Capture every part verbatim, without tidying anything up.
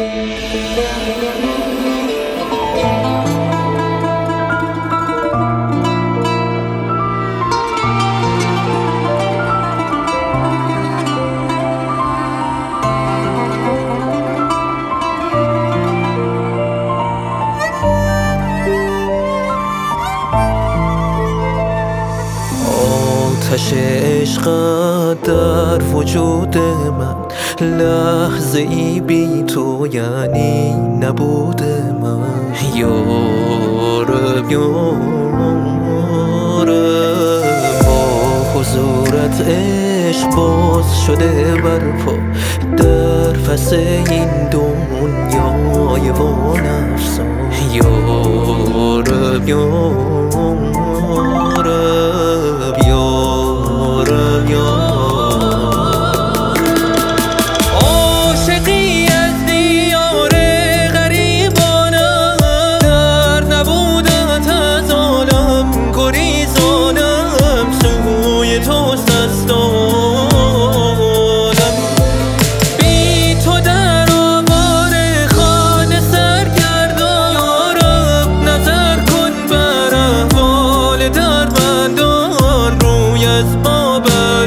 آتش عشقت در وجود من، لحظه ای بی تو یعنی نبود من. یارب یارب با حضورت عشق باز شده برپا، در پس این دنیای وان افسان. یارب یارب یارب یارب عاشقی از دیار غریبانم، در نبودت از عالم گریزانم. سوی توست دستانم، بی تو در آوار خانه سرگردان. یارب نظر کن بر احوال دردمندان، روی از ما بر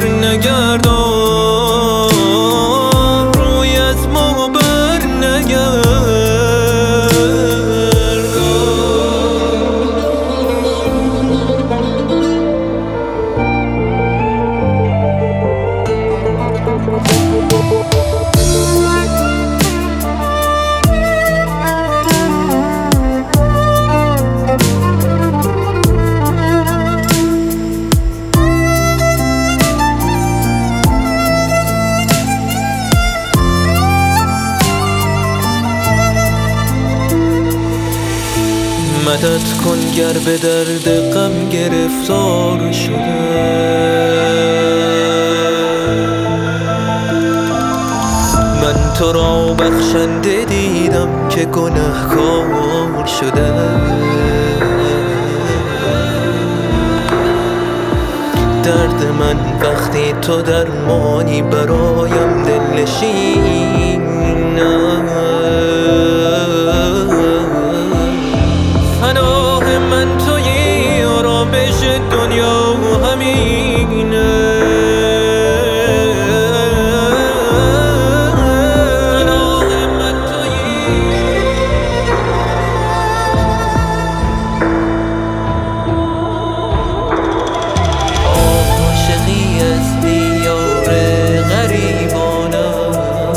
نگردان، روی از ما بر نگردان. مدد کن گر به درد غم گرفتار شده، من تو را بخشنده دیدم که گنهکار شده. درد من وقتی تو درمانی برایم دلنشین. پناه من تویی، آرامش دنیا همینه. پناه من تویی، عاشقی از دیار غریبانم.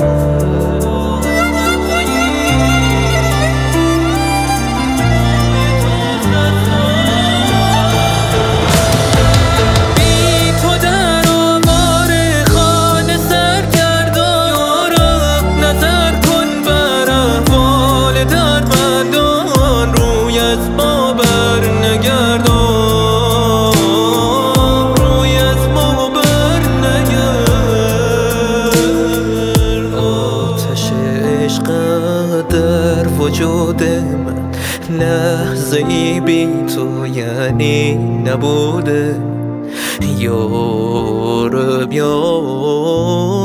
در وجود من، لحظه ای بی تو یعنی نبوده. یارب یارب